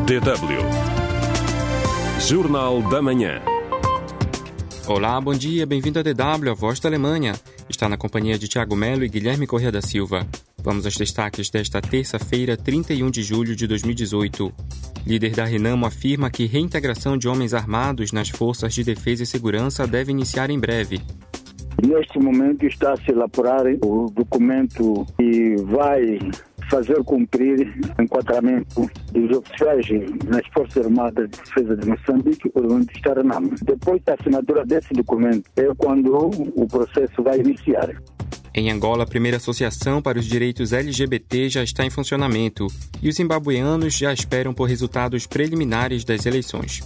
DW Jornal da Manhã. Olá, bom dia, bem-vindo a DW, a voz da Alemanha. Está na companhia de Thiago Melo e Guilherme Corrêa da Silva. Vamos aos destaques desta terça-feira, 31 de julho de 2018. Líder da Renamo afirma que reintegração de homens armados nas forças de defesa e segurança deve iniciar em breve. Neste momento está a se elaborar o documento que vai fazer cumprir o enquadramento dos oficiais nas Forças Armadas de Defesa de Moçambique, onde está a Renamo. Depois da assinatura desse documento é quando o processo vai iniciar. Em Angola, a primeira associação para os direitos LGBT já está em funcionamento e os zimbabueanos já esperam por resultados preliminares das eleições.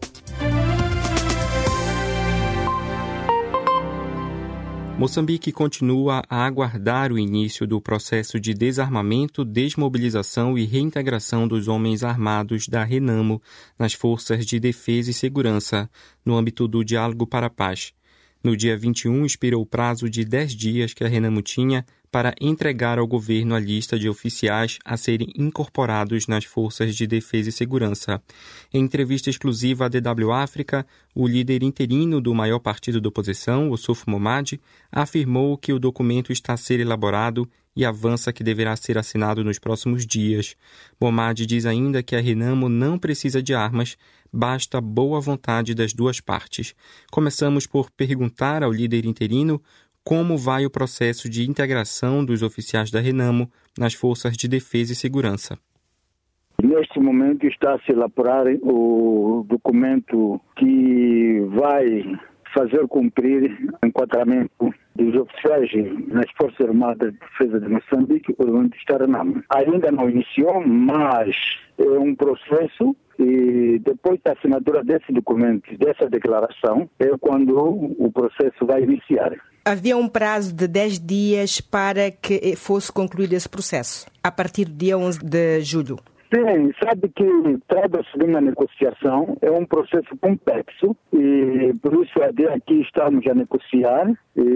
Moçambique continua a aguardar o início do processo de desarmamento, desmobilização e reintegração dos homens armados da Renamo nas forças de defesa e segurança, no âmbito do Diálogo para a Paz. No dia 21, expirou o prazo de 10 dias que a Renamo tinha para entregar ao governo a lista de oficiais a serem incorporados nas forças de defesa e segurança. Em entrevista exclusiva à DW África, o líder interino do maior partido da oposição, o Suf Momad, afirmou que o documento está a ser elaborado e avança que deverá ser assinado nos próximos dias. Momad diz ainda que a Renamo não precisa de armas, basta boa vontade das duas partes. Começamos por perguntar ao líder interino como vai o processo de integração dos oficiais da Renamo nas forças de defesa e segurança. Neste momento está a se elaborar o documento que vai fazer cumprir o enquadramento dos oficiais nas Forças Armadas de Defesa de Moçambique, onde está a Renamo. Ainda não iniciou, mas é um processo e depois da assinatura desse documento, dessa declaração, é quando o processo vai iniciar. Havia um prazo de 10 dias para que fosse concluído esse processo, a partir do dia 11 de julho. Sim, sabe que trata-se de uma negociação, é um processo complexo e por isso até aqui estamos a negociar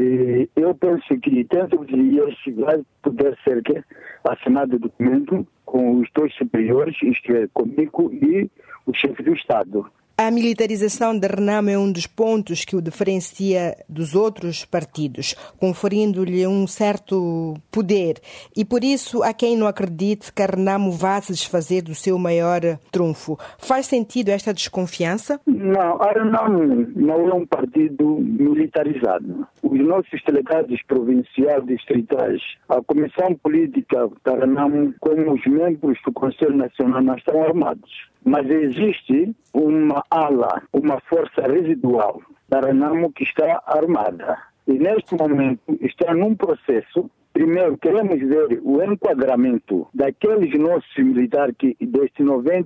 e eu penso que dentro de dias vai poder ser assinado o documento com os dois superiores, isto é, comigo e o chefe do Estado. A militarização da Renamo é um dos pontos que o diferencia dos outros partidos, conferindo-lhe um certo poder. E por isso há quem não acredite que a Renamo vá se desfazer do seu maior trunfo. Faz sentido esta desconfiança? Não, a Renamo não é um partido militarizado. Os nossos delegados provinciais distritais, a Comissão Política da Renamo, como os membros do Conselho Nacional, não estão armados. Mas existe uma ala, uma força residual da Renamo que está armada. E neste momento está num processo. Primeiro, queremos ver o enquadramento daqueles nossos militares que desde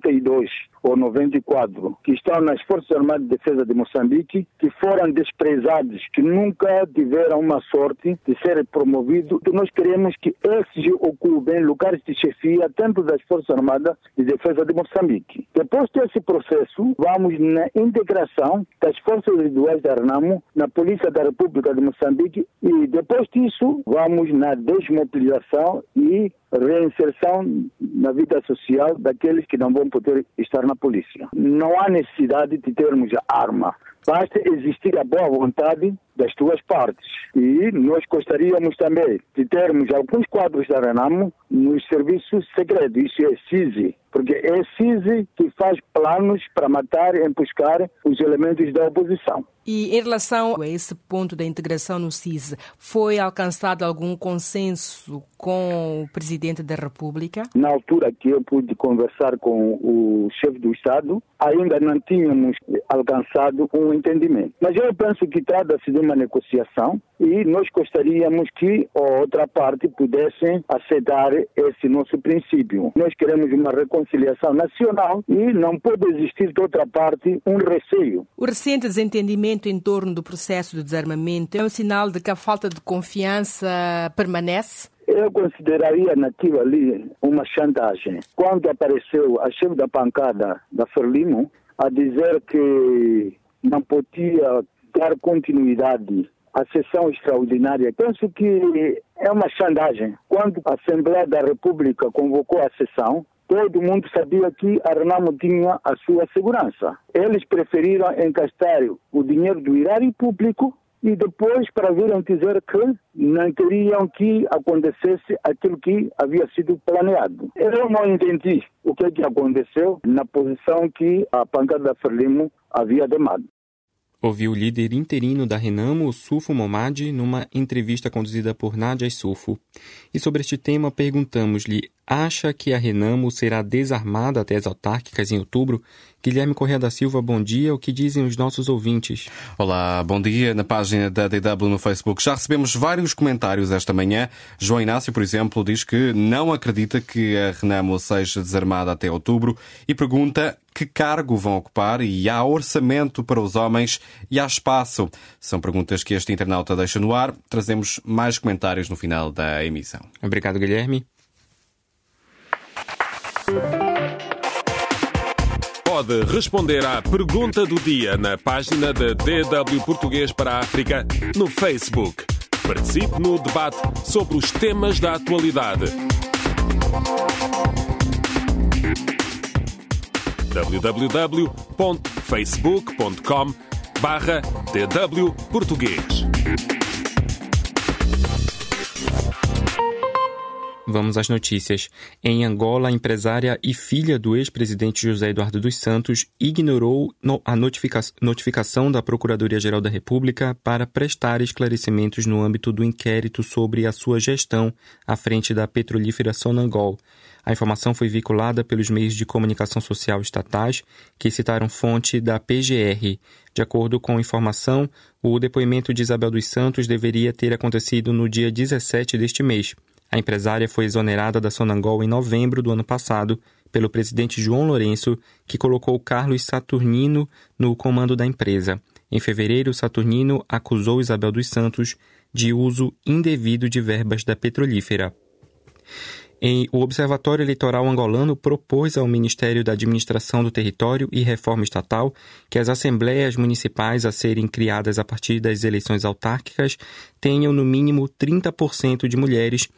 92 ou 94, que estão nas Forças Armadas de Defesa de Moçambique, que foram desprezados, que nunca tiveram uma sorte de serem promovidos. Nós queremos que esses ocupem lugares de chefia, tanto das Forças Armadas de Defesa de Moçambique. Depois desse processo, vamos na integração das Forças Residuais da Renamo na Polícia da República de Moçambique e depois disso, vamos na desmobilização e reinserção na vida social daqueles que não vão poder estar na polícia. Não há necessidade de termos arma. Basta existir a boa vontade das duas partes. E nós gostaríamos também de termos alguns quadros da Renamo nos serviços segredos. Isso é CISI, porque é CISI que faz planos para matar e emboscar os elementos da oposição. E em relação a esse ponto da integração no CISI, foi alcançado algum consenso com o Presidente da República? Na altura que eu pude conversar com o chefe do Estado, ainda não tínhamos alcançado um entendimento. Mas eu penso que trata-se de uma negociação e nós gostaríamos que a outra parte pudesse aceitar esse nosso princípio. Nós queremos uma reconciliação nacional e não pode existir de outra parte um receio. O recente desentendimento em torno do processo de desarmamento é um sinal de que a falta de confiança permanece? Eu consideraria naquilo ali uma chantagem. Quando apareceu a chefe da bancada da Frelimo a dizer que não podia dar continuidade à sessão extraordinária, penso que é uma chantagem. Quando a Assembleia da República convocou a sessão, todo mundo sabia que a Renamo tinha a sua segurança. Eles preferiram encastar o dinheiro do erário público e depois para virem dizer que não queriam que acontecesse aquilo que havia sido planeado. Eu não entendi o que aconteceu na posição que a bancada da Frelimo havia tomado. Ouviu o líder interino da Renamo, Sufo Momadi, numa entrevista conduzida por Nádia Sufo. E sobre este tema, perguntamos-lhe: acha que a Renamo será desarmada até as autárquicas em outubro? Guilherme Correia da Silva, bom dia. O que dizem os nossos ouvintes? Olá, bom dia. Na página da DW no Facebook já recebemos vários comentários esta manhã. João Inácio, por exemplo, diz que não acredita que a Renamo seja desarmada até outubro e pergunta que cargo vão ocupar e há orçamento para os homens e há espaço. São perguntas que este internauta deixa no ar. Trazemos mais comentários no final da emissão. Obrigado, Guilherme. Pode responder à pergunta do dia na página da DW Português para a África no Facebook. Participe no debate sobre os temas da atualidade. www.facebook.com/DW Português. Vamos às notícias. Em Angola, a empresária e filha do ex-presidente José Eduardo dos Santos ignorou a notificação da Procuradoria-Geral da República para prestar esclarecimentos no âmbito do inquérito sobre a sua gestão à frente da petrolífera Sonangol. A informação foi vinculada pelos meios de comunicação social estatais, que citaram fonte da PGR. De acordo com a informação, o depoimento de Isabel dos Santos deveria ter acontecido no dia 17 deste mês. A empresária foi exonerada da Sonangol em novembro do ano passado pelo presidente João Lourenço, que colocou Carlos Saturnino no comando da empresa. Em fevereiro, Saturnino acusou Isabel dos Santos de uso indevido de verbas da petrolífera. O Observatório Eleitoral Angolano propôs ao Ministério da Administração do Território e Reforma Estatal que as assembleias municipais a serem criadas a partir das eleições autárquicas tenham no mínimo 30% de mulheres,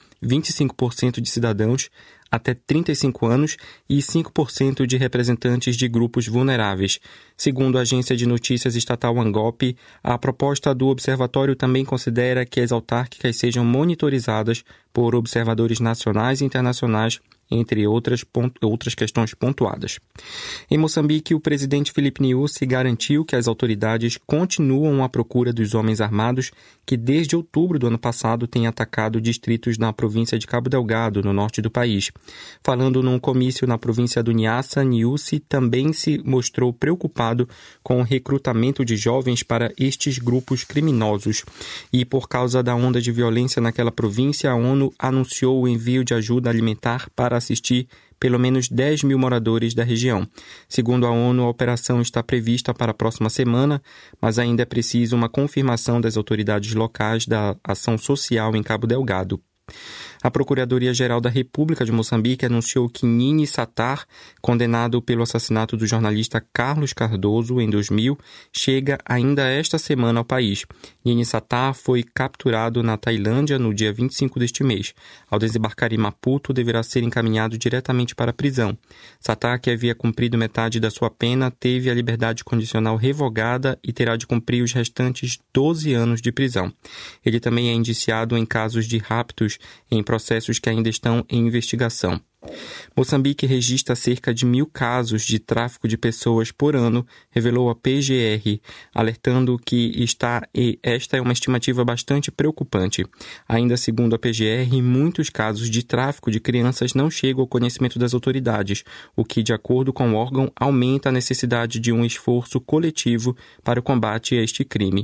25% de cidadãos até 35 anos e 5% de representantes de grupos vulneráveis. Segundo a agência de notícias estatal Angope, a proposta do observatório também considera que as autárquicas sejam monitorizadas por observadores nacionais e internacionais, entre outras questões pontuadas. Em Moçambique, o presidente Filipe Nyusi garantiu que as autoridades continuam à procura dos homens armados que desde outubro do ano passado têm atacado distritos na província de Cabo Delgado, no norte do país. Falando num comício na província do Niassa, Nyusi também se mostrou preocupado com o recrutamento de jovens para estes grupos criminosos. E por causa da onda de violência naquela província, a ONU anunciou o envio de ajuda alimentar para assistir pelo menos 10 mil moradores da região. Segundo a ONU, a operação está prevista para a próxima semana, mas ainda é preciso uma confirmação das autoridades locais da ação social em Cabo Delgado. A Procuradoria-Geral da República de Moçambique anunciou que Nini Satar, condenado pelo assassinato do jornalista Carlos Cardoso em 2000, chega ainda esta semana ao país. Nini Satar foi capturado na Tailândia no dia 25 deste mês. Ao desembarcar em Maputo, deverá ser encaminhado diretamente para a prisão. Satar, que havia cumprido metade da sua pena, teve a liberdade condicional revogada e terá de cumprir os restantes 12 anos de prisão. Ele também é indiciado em casos de raptos em processos que ainda estão em investigação. Moçambique registra cerca de 1.000 casos de tráfico de pessoas por ano, revelou a PGR, alertando que esta é uma estimativa bastante preocupante. Ainda segundo a PGR, muitos casos de tráfico de crianças não chegam ao conhecimento das autoridades, o que, de acordo com o órgão, aumenta a necessidade de um esforço coletivo para o combate a este crime.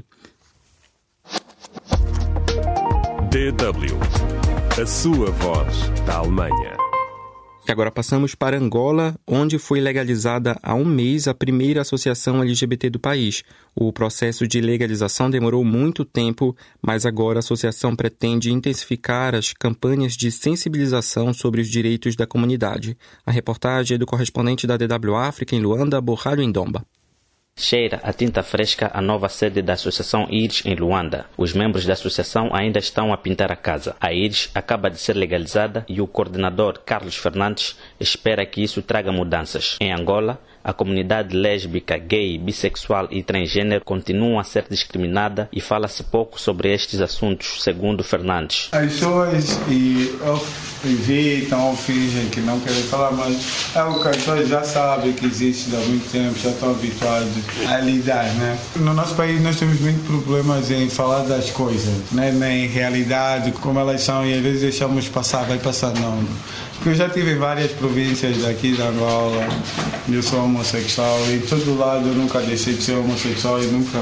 DW, a sua voz da Alemanha. E agora passamos para Angola, onde foi legalizada há um mês a primeira associação LGBT do país. O processo de legalização demorou muito tempo, mas agora a associação pretende intensificar as campanhas de sensibilização sobre os direitos da comunidade. A reportagem é do correspondente da DW África em Luanda, Borralho Ndomba. Cheira a tinta fresca a nova sede da Associação IRES em Luanda. Os membros da associação ainda estão a pintar a casa. A IRES acaba de ser legalizada e o coordenador Carlos Fernandes espera que isso traga mudanças. Em Angola, a comunidade lésbica, gay, bissexual e transgênero continua a ser discriminada e fala-se pouco sobre estes assuntos, segundo Fernandes. As pessoas evitam ou fingem que não querem falar, mas é o que as pessoas já sabem que existe há muito tempo, já estão habituados a lidar, né? No nosso país nós temos muitos problemas em falar das coisas, né? Em realidade, como elas são, e às vezes deixamos passar, vai passar não. Porque eu já tive em várias províncias daqui da Angola, eu sou homossexual e em todo lado eu nunca deixei de ser homossexual e nunca...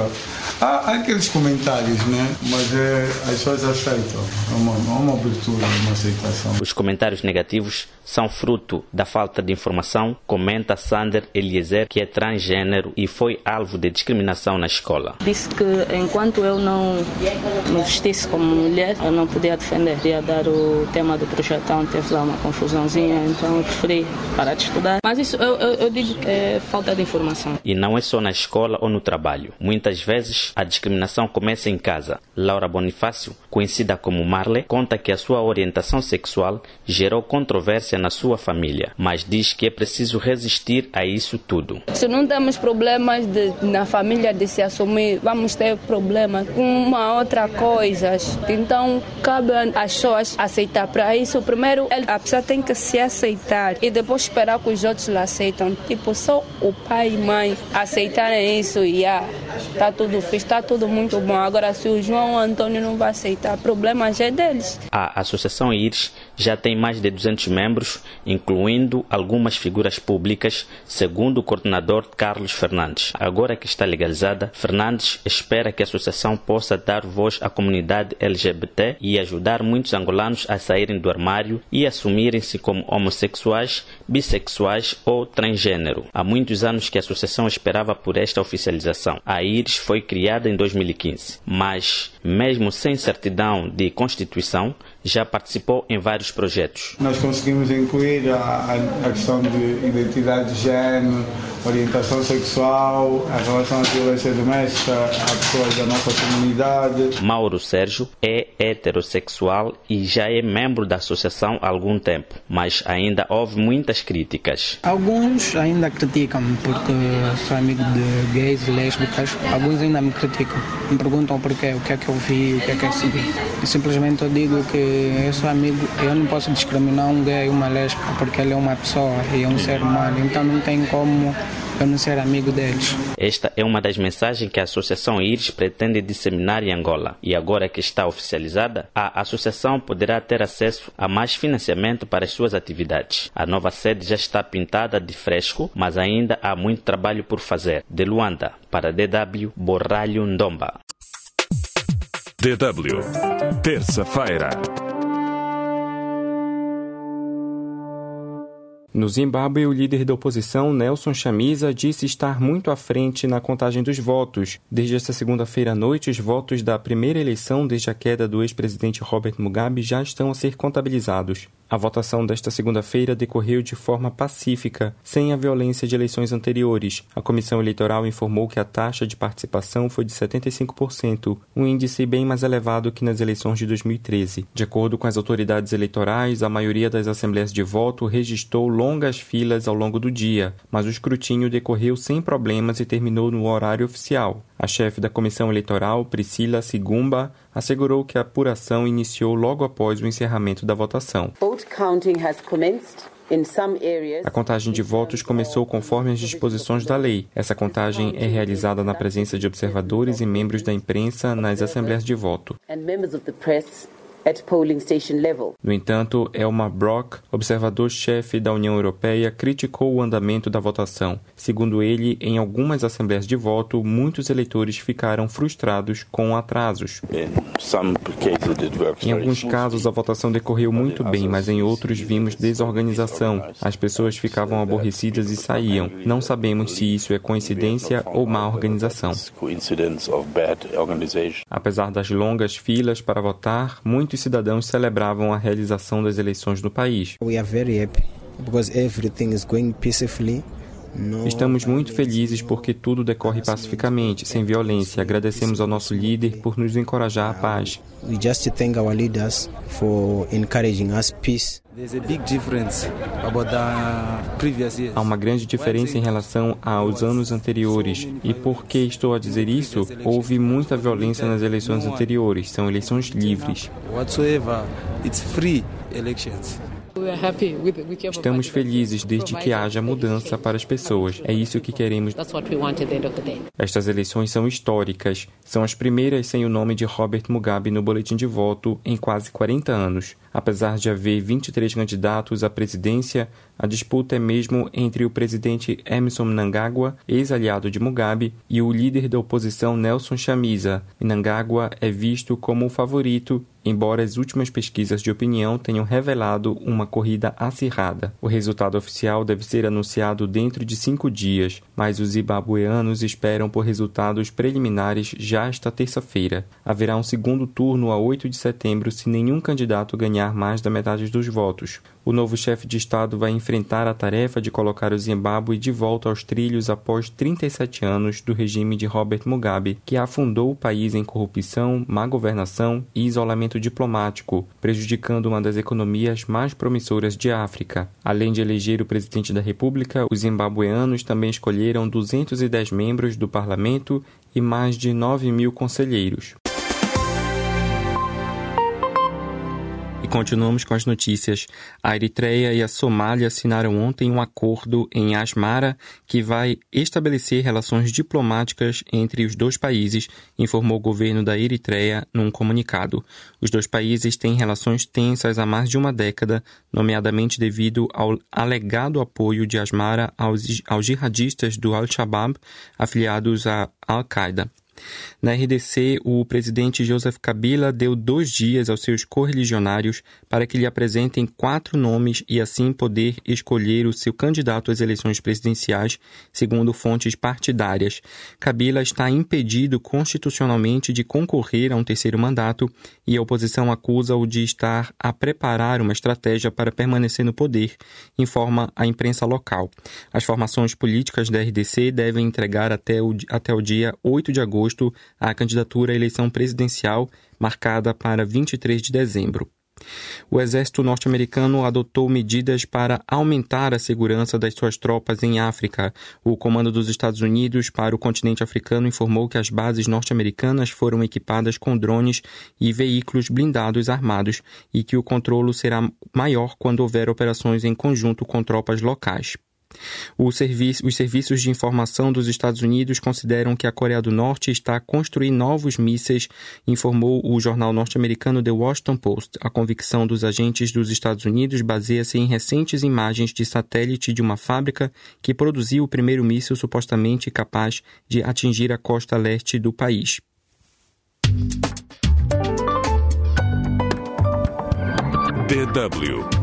Há aqueles comentários, né? Mas as pessoas aceitam, há uma abertura, uma aceitação. Os comentários negativos são fruto da falta de informação, comenta Sander Eliezer, que é transgênero e foi alvo de discriminação na escola. Disse que enquanto eu não me vestisse como mulher, eu não podia defender. Ia dar o tema do projetão, teve lá uma confusãozinha, então eu preferi parar de estudar. Mas isso eu digo que é falta de informação. E não é só na escola ou no trabalho. Muitas vezes a discriminação começa em casa. Laura Bonifácio, conhecida como Marley, conta que a sua orientação sexual gerou controvérsia na sua família, mas diz que é preciso resistir a isso tudo. Se não temos problemas na família de se assumir, vamos ter problemas com uma outra coisa. Então, cabe às pessoas aceitar. Para isso, primeiro, a pessoa tem que se aceitar e depois esperar que os outros aceitam. Tipo, só o pai e mãe aceitarem isso e está tudo fixe, está tudo muito bom. Agora, se o João ou o Antônio não vai aceitar, problemas é deles. A Associação IRES já tem mais de 200 membros, incluindo algumas figuras públicas, segundo o coordenador Carlos Fernandes. Agora que está legalizada, Fernandes espera que a associação possa dar voz à comunidade LGBT e ajudar muitos angolanos a saírem do armário e assumirem-se como homossexuais, bissexuais ou transgênero. Há muitos anos que a associação esperava por esta oficialização. A IRES foi criada em 2015, mas, mesmo sem certidão de constituição, já participou em vários projetos. Nós conseguimos incluir a questão de identidade de género, orientação sexual, a relação à violência doméstica, a pessoas da nossa comunidade. Mauro Sérgio é heterossexual e já é membro da associação há algum tempo, mas ainda houve muitas críticas. Alguns ainda criticam-me porque sou amigo de gays e lésbicas. Alguns ainda me criticam, me perguntam porquê, o que é que eu vi, o que é que eu segui. E simplesmente eu digo que eu sou amigo, eu não posso discriminar um gay e uma lésbica porque ele é uma pessoa e é um ser humano, então não tem como eu não ser amigo deles. Esta é uma das mensagens que a Associação IRES pretende disseminar em Angola. E agora que está oficializada, a associação poderá ter acesso a mais financiamento para as suas atividades. A nova sede já está pintada de fresco, mas ainda há muito trabalho por fazer. De Luanda, para DW, Borralho Ndomba. DW, terça-feira. No Zimbábue, o líder da oposição, Nelson Chamisa, disse estar muito à frente na contagem dos votos. Desde esta segunda-feira à noite, os votos da primeira eleição desde a queda do ex-presidente Robert Mugabe já estão a ser contabilizados. A votação desta segunda-feira decorreu de forma pacífica, sem a violência de eleições anteriores. A Comissão Eleitoral informou que a taxa de participação foi de 75%, um índice bem mais elevado que nas eleições de 2013. De acordo com as autoridades eleitorais, a maioria das assembleias de voto registrou longas filas ao longo do dia, mas o escrutínio decorreu sem problemas e terminou no horário oficial. A chefe da Comissão Eleitoral, Priscila Sigumba, assegurou que a apuração iniciou logo após o encerramento da votação. A contagem de votos começou conforme as disposições da lei. Essa contagem é realizada na presença de observadores e membros da imprensa nas assembleias de voto. No entanto, Elmar Brok, observador-chefe da União Europeia, criticou o andamento da votação. Segundo ele, em algumas assembleias de voto, muitos eleitores ficaram frustrados com atrasos. Em alguns casos, a votação decorreu muito bem, mas em outros vimos desorganização. As pessoas ficavam aborrecidas e saíam. Não sabemos se isso é coincidência ou má organização. Apesar das longas filas para votar, muitos cidadãos celebravam a realização das eleições no país. We are very happy because everything is going peacefully. Estamos muito felizes porque tudo decorre pacificamente, sem violência. Agradecemos ao nosso líder por nos encorajar à paz. We just thank our leaders for encouraging us peace. Há uma grande diferença em relação aos anos anteriores. E por que estou a dizer isso? Houve muita violência nas eleições anteriores. São eleições livres. Estamos felizes desde que haja mudança para as pessoas. É isso que queremos. Estas eleições são históricas. São as primeiras sem o nome de Robert Mugabe no boletim de voto em quase 40 anos. Apesar de haver 23 candidatos à presidência, a disputa é mesmo entre o presidente Emmerson Mnangagwa, ex-aliado de Mugabe, e o líder da oposição Nelson Chamisa. Mnangagwa é visto como o favorito, embora as últimas pesquisas de opinião tenham revelado uma corrida acirrada. O resultado oficial deve ser anunciado dentro de 5 dias, mas os zimbabueanos esperam por resultados preliminares já esta terça-feira. Haverá um segundo turno a 8 de setembro se nenhum candidato ganhar mais da metade dos votos. O novo chefe de Estado vai enfrentar a tarefa de colocar o Zimbábue de volta aos trilhos após 37 anos do regime de Robert Mugabe, que afundou o país em corrupção, má governação e isolamento diplomático, prejudicando uma das economias mais promissoras de África. Além de eleger o presidente da República, os zimbabueanos também escolheram 210 membros do parlamento e mais de 9.000 conselheiros. Continuamos com as notícias. A Eritreia e a Somália assinaram ontem um acordo em Asmara que vai estabelecer relações diplomáticas entre os dois países, informou o governo da Eritreia num comunicado. Os dois países têm relações tensas há mais de uma década, nomeadamente devido ao alegado apoio de Asmara aos jihadistas do Al-Shabaab, afiliados à Al-Qaeda. Na RDC, o presidente Joseph Kabila deu 2 dias aos seus correligionários para que lhe apresentem 4 nomes e assim poder escolher o seu candidato às eleições presidenciais, segundo fontes partidárias. Kabila está impedido constitucionalmente de concorrer a um terceiro mandato e a oposição acusa-o de estar a preparar uma estratégia para permanecer no poder, informa a imprensa local. As formações políticas da RDC devem entregar até o dia 8 de agosto a candidatura à eleição presidencial marcada para 23 de dezembro. O exército norte-americano adotou medidas para aumentar a segurança das suas tropas em África. O Comando dos Estados Unidos para o continente africano informou que as bases norte-americanas foram equipadas com drones e veículos blindados armados e que o controle será maior quando houver operações em conjunto com tropas locais. Os serviços de informação dos Estados Unidos consideram que a Coreia do Norte está a construir novos mísseis, informou o jornal norte-americano The Washington Post. A convicção dos agentes dos Estados Unidos baseia-se em recentes imagens de satélite de uma fábrica que produziu o primeiro míssil supostamente capaz de atingir a costa leste do país. DW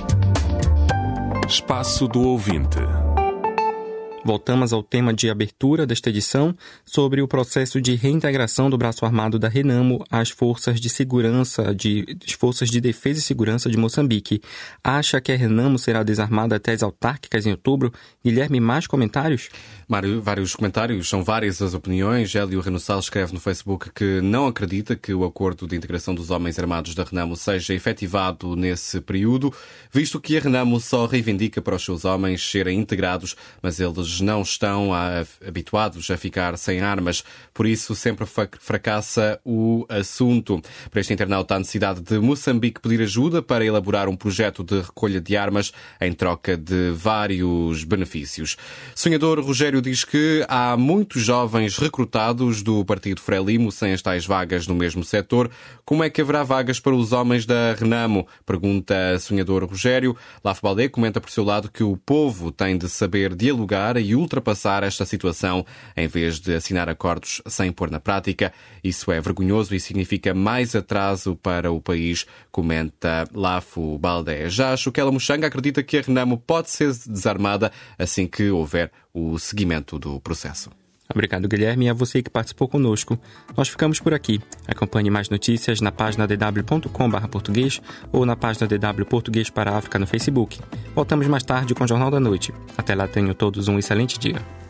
Espaço do Ouvinte. Voltamos ao tema de abertura desta edição sobre o processo de reintegração do braço armado da Renamo às forças de defesa e segurança de Moçambique. Acha que a Renamo será desarmada até as autárquicas em outubro? Guilherme, mais comentários? Mário, vários comentários, são várias as opiniões. Hélio Renussal escreve no Facebook que não acredita que o acordo de integração dos homens armados da Renamo seja efetivado nesse período, visto que a Renamo só reivindica para os seus homens serem integrados, mas eles não estão habituados a ficar sem armas, por isso sempre fracassa o assunto. Para este internauta, a necessidade de Moçambique pedir ajuda para elaborar um projeto de recolha de armas em troca de vários benefícios. Sonhador Rogério diz que há muitos jovens recrutados do Partido Frelimo sem as tais vagas no mesmo setor. Como é que haverá vagas para os homens da Renamo? Pergunta Sonhador Rogério. Laf Baldé comenta por seu lado que o povo tem de saber dialogar e ultrapassar esta situação em vez de assinar acordos sem pôr na prática. Isso é vergonhoso e significa mais atraso para o país, comenta Lafo Baldé. Já Shukela Muxanga acredita que a Renamo pode ser desarmada assim que houver o seguimento do processo. Obrigado, Guilherme, e a você que participou conosco. Nós ficamos por aqui. Acompanhe mais notícias na página dw.com/português ou na página DW Português para a África no Facebook. Voltamos mais tarde com o Jornal da Noite. Até lá, tenham todos um excelente dia.